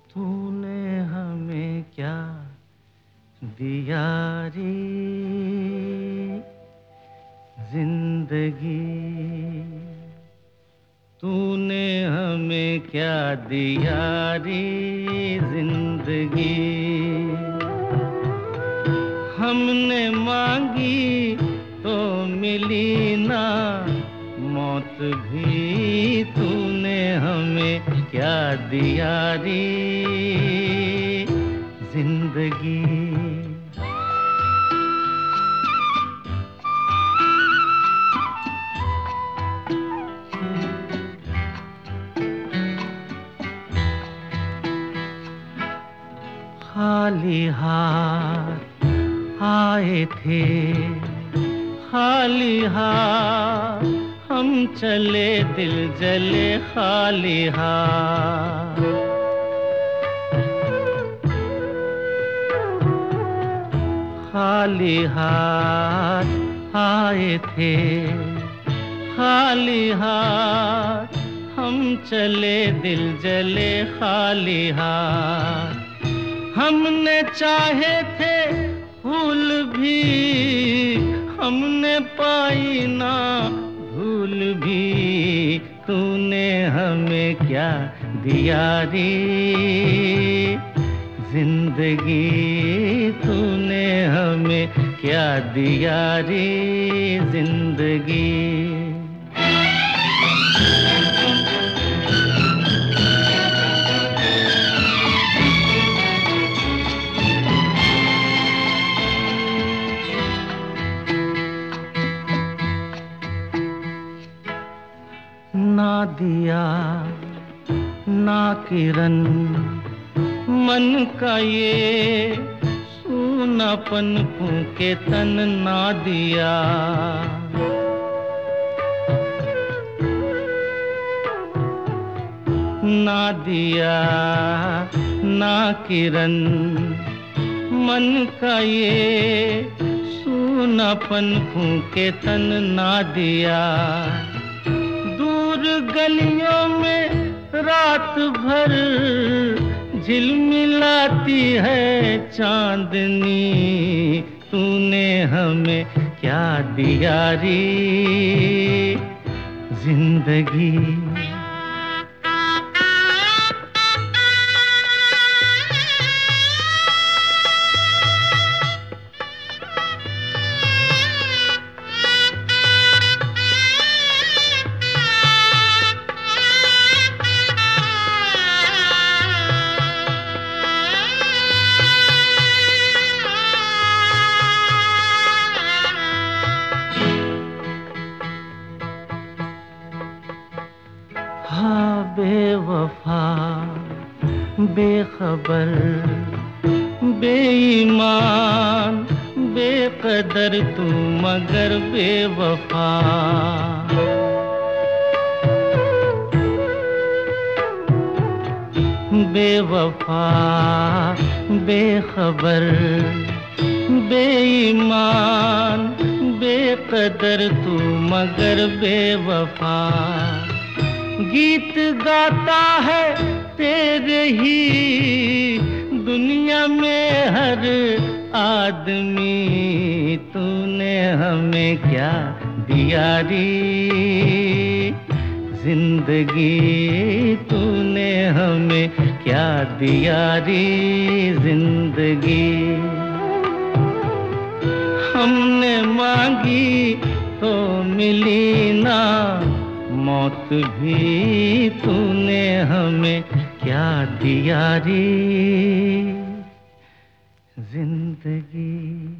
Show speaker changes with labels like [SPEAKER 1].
[SPEAKER 1] तूने हमें क्या दिया रे जिंदगी, तूने हमें क्या दिया रे जिंदगी। हमने मांगी तो मिली ना मौत भी, तूने हमें क्या दिया रे जिंदगी। खाली हाथ आए थे, खाली हाथ हम चले, दिल जले खाली हाथ। खाली हाथ आए थे, खाली हाथ हम चले, दिल जले खाली हाथ। हमने चाहे थे फूल भी, हमने पाई ना भूल भी, तूने हमें क्या दिया रे जिंदगी। तूने हमें क्या दिया रे जिंदगी। ना दिया ना किरण मन का ये सूनापन फूके तन, ना दिया ना दिया ना किरण मन का ये सूनापन फूके तन, ना दिया। दूर गलियों में रात भर झिलमिलाती है चांदनी, तूने हमें क्या दिया रे जिंदगी। हाँ बेवफा बेखबर बेईमान बेकदर तू मगर बेवफा। बेवफा बेखबर बेईमान बेकदर तू मगर बेवफा। गीत गाता है तेरे ही दुनिया में हर आदमी, तूने हमें क्या दिया रे जिंदगी। तूने हमें क्या दिया रे जिंदगी। हमने मांगी तो मिली ना मौत भी, तूने हमें क्या दिया रे जिंदगी।